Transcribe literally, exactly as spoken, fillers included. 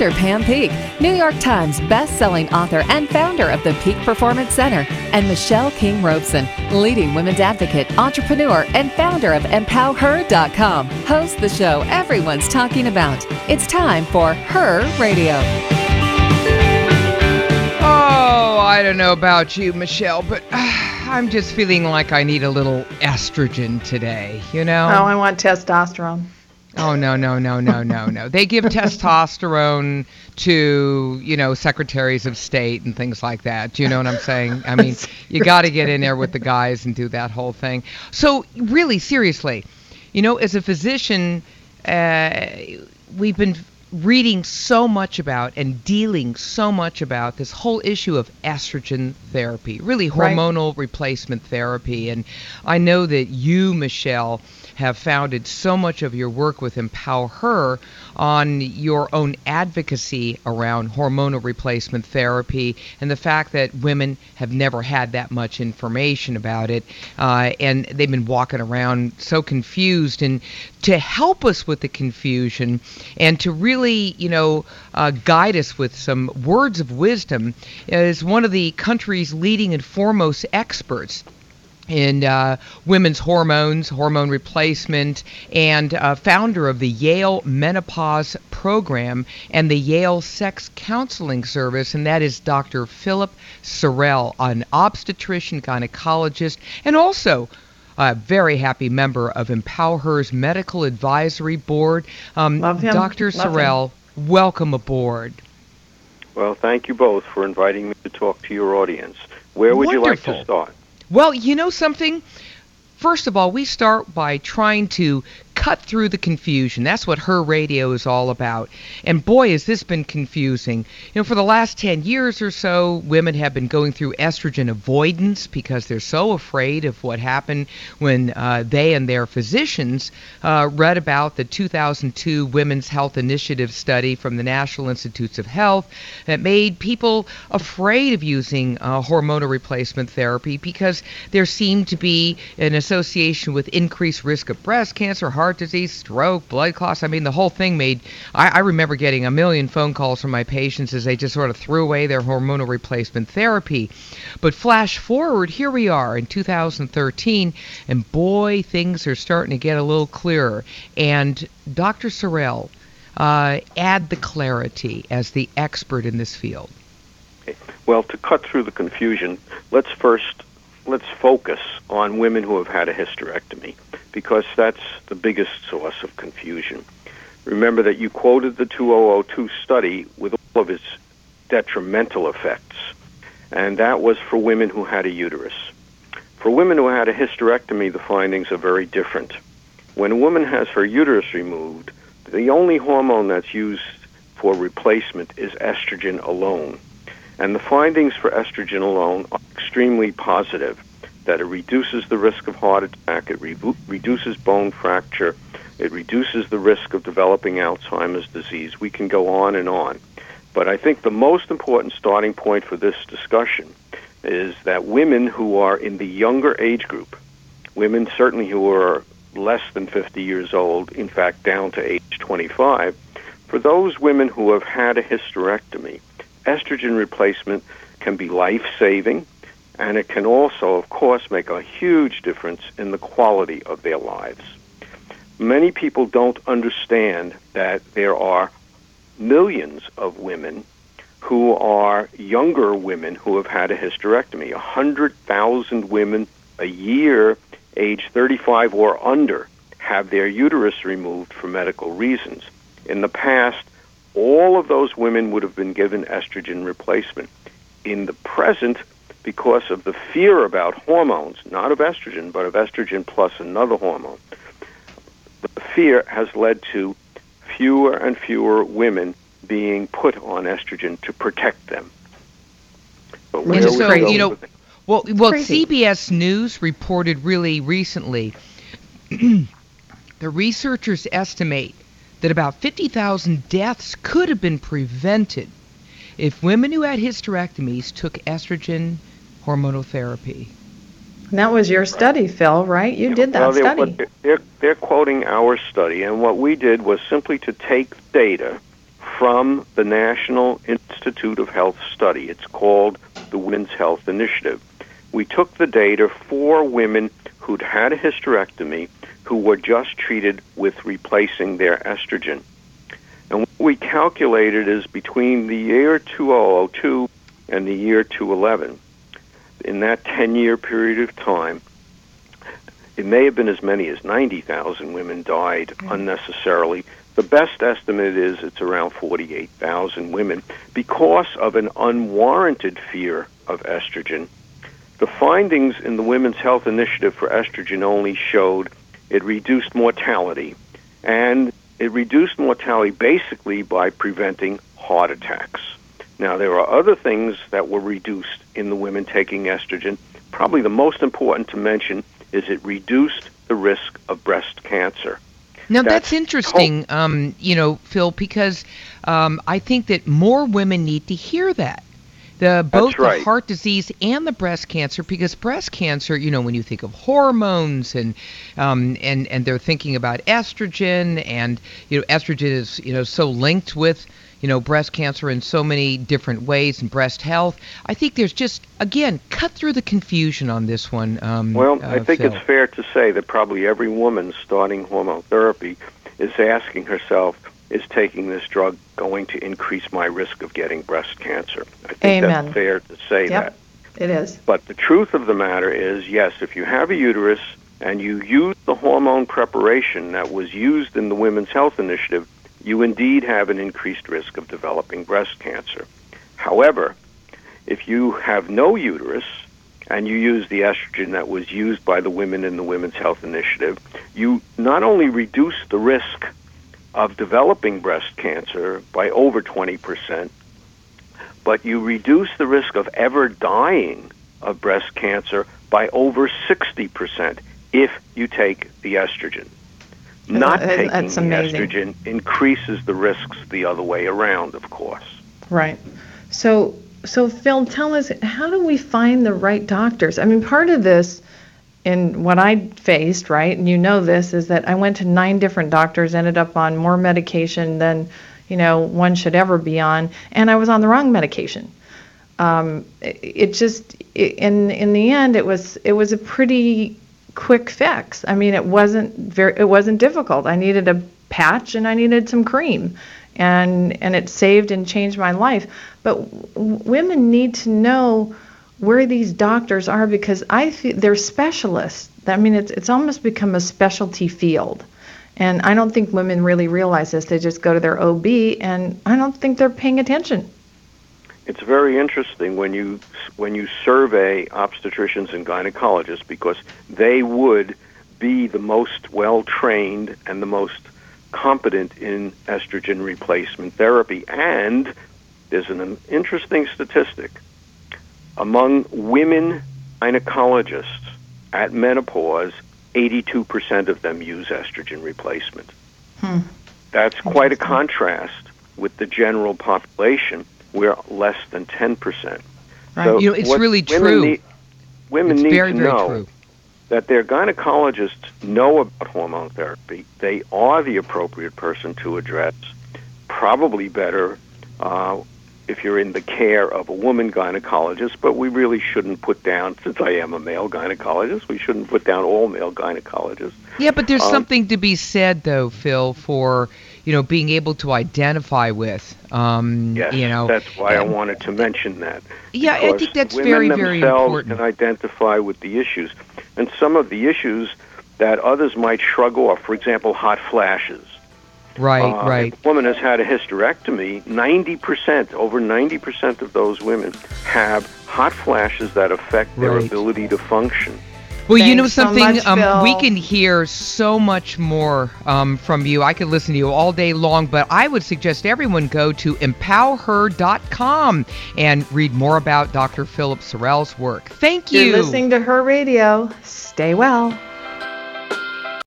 Doctor Pam Peak, New York Times best-selling author and founder of the Peak Performance Center, and Michelle King Robeson, leading women's advocate, entrepreneur, and founder of empower her dot com, host the show everyone's talking about. It's time for Her Radio. Oh, I don't know about you, Michelle, but uh, I'm just feeling like I need a little estrogen today, you know? Oh, I want testosterone. Oh, no, no, no, no, no, no. They give testosterone to, you know, secretaries of state and things like that. Do you know what I'm saying? I mean, you got to get in there with the guys and do that whole thing. So, really, seriously, you know, as a physician, uh, we've been reading so much about and dealing so much about this whole issue of estrogen therapy, really hormonal right. replacement therapy. And I know that you, Michelle, have founded so much of your work with Empower Her on your own advocacy around hormonal replacement therapy and the fact that women have never had that much information about it, uh, and they've been walking around so confused. And to help us with the confusion and to really, you know, uh, guide us with some words of wisdom is one of the country's leading and foremost experts in uh, women's hormones, hormone replacement, and uh, founder of the Yale Menopause Program and the Yale Sex Counseling Service, and that is Doctor Philip Sorrell, an obstetrician, gynecologist, and also a very happy member of Empower Her's Medical Advisory Board. Um, Love him. Doctor Love Sorrell, him. welcome aboard. Well, thank you both for inviting me to talk to your audience. Where would Wonderful. you like to start? Well, you know something? First of all, we start by trying to cut through the confusion. That's what Her Radio is all about. And boy, has this been confusing. You know, for the last ten years or so, women have been going through estrogen avoidance because they're so afraid of what happened when uh, they and their physicians uh, read about the two thousand two Women's Health Initiative study from the National Institutes of Health that made people afraid of using uh, hormonal replacement therapy because there seemed to be an association with increased risk of breast cancer, heart disease, stroke, blood clots. I mean, the whole thing made, I, I remember getting a million phone calls from my patients as they just sort of threw away their hormonal replacement therapy. But flash forward, here we are in two thousand thirteen, and boy, things are starting to get a little clearer. And Doctor Sorrell, uh, add the clarity as the expert in this field. Okay. Well, to cut through the confusion, let's first let's focus on women who have had a hysterectomy, because that's the biggest source of confusion. Remember that you quoted the two thousand two study with all of its detrimental effects, and that was for women who had a uterus. For women who had a hysterectomy, the findings are very different. When a woman has her uterus removed, the only hormone that's used for replacement is estrogen alone. And the findings for estrogen alone are extremely positive, that it reduces the risk of heart attack, it re- reduces bone fracture, it reduces the risk of developing Alzheimer's disease. We can go on and on. But I think the most important starting point for this discussion is that women who are in the younger age group, women certainly who are less than fifty years old, in fact down to age twenty-five, for those women who have had a hysterectomy, estrogen replacement can be life-saving, and it can also, of course, make a huge difference in the quality of their lives. Many people don't understand that there are millions of women who are younger women who have had a hysterectomy. one hundred thousand women a year, age thirty-five or under, have their uterus removed for medical reasons. In the past, all of those women would have been given estrogen replacement. In the present, because of the fear about hormones, not of estrogen, but of estrogen plus another hormone, the fear has led to fewer and fewer women being put on estrogen to protect them. But where And we so, go you know, with it- well, well, Crazy. C B S News reported really recently, the researchers estimate that about fifty thousand deaths could have been prevented if women who had hysterectomies took estrogen hormonal therapy. And that was your study, Phil, right? You did that well, they're, study. what they're, they're quoting our study, and what we did was simply to take data from the National Institute of Health study. It's called the Women's Health Initiative. We took the data for women who'd had a hysterectomy who were just treated with replacing their estrogen. And what we calculated is between the year two thousand two and the year two thousand eleven, in that ten-year period of time, it may have been as many as ninety thousand women died unnecessarily. The best estimate is it's around forty-eight thousand women because of an unwarranted fear of estrogen. The findings in the Women's Health Initiative for estrogen only showed it reduced mortality, and it reduced mortality basically by preventing heart attacks. Now, there are other things that were reduced in the women taking estrogen. Probably the most important to mention is it reduced the risk of breast cancer. Now, that's, That's interesting, um, you know, Phil, because um, I think that more women need to hear that. The, both That's right. the heart disease and the breast cancer, because breast cancer, you know, when you think of hormones and um, and and they're thinking about estrogen, and you know, estrogen is you know so linked with you know breast cancer in so many different ways and breast health. I think there's just again cut through the confusion on this one. Um, Well, uh, I think Phil. it's fair to say that probably every woman starting hormone therapy is asking herself, is taking this drug going to increase my risk of getting breast cancer? I think Amen. that's fair to say Yep, that. it is. But the truth of the matter is, yes, if you have a uterus and you use the hormone preparation that was used in the Women's Health Initiative, you indeed have an increased risk of developing breast cancer. However, if you have no uterus and you use the estrogen that was used by the women in the Women's Health Initiative, you not only reduce the risk of developing breast cancer by over twenty percent, but you reduce the risk of ever dying of breast cancer by over sixty percent if you take the estrogen. Not Uh, taking that's the amazing. estrogen increases the risks the other way around, of course. Right. So, so Phil, tell us, how do we find the right doctors? I mean, part of this, and what I faced, right, and you know this, is that I went to nine different doctors, ended up on more medication than, you know, one should ever be on, and I was on the wrong medication. Um, it, it just, it, in in the end, it was it was a pretty quick fix. I mean, it wasn't very, it wasn't difficult. I needed a patch and I needed some cream, and and it saved and changed my life. But w- women need to know where these doctors are, because I feel they're specialists. I mean, it's it's almost become a specialty field, and I don't think women really realize this. They just go to their O B, and I don't think they're paying attention. It's very interesting when you when you survey obstetricians and gynecologists, because they would be the most well-trained and the most competent in estrogen replacement therapy. And there's an interesting statistic. Among women gynecologists at menopause, eighty-two percent of them use estrogen replacement. Hmm. That's quite a contrast with the general population, where less than ten percent. Right. So You know, it's what really women true. Need, women It's need very, to very know true. that their gynecologists know about hormone therapy. They are the appropriate person to address. Probably better uh, if you're in the care of a woman gynecologist, but we really shouldn't put down, since I am a male gynecologist, we shouldn't put down all male gynecologists. Yeah, but there's Um, something to be said, though, Phil, for you know being able to identify with. Um, Yes, you know, that's why I um, wanted to mention that. Yeah, I Because think that's women very, very themselves important. can identify with the issues, and some of the issues that others might shrug off. For example, hot flashes. Right, Uh, right. If a woman has had a hysterectomy, ninety percent, over ninety percent of those women have hot flashes that affect their Right. ability to function. Well, you Thanks know so something, much, um, Phil. we can hear so much more um, from you. I could listen to you all day long, but I would suggest everyone go to empower her dot com and read more about Doctor Philip Sorrell's work. Thank you. You're listening to Her Radio. Stay well.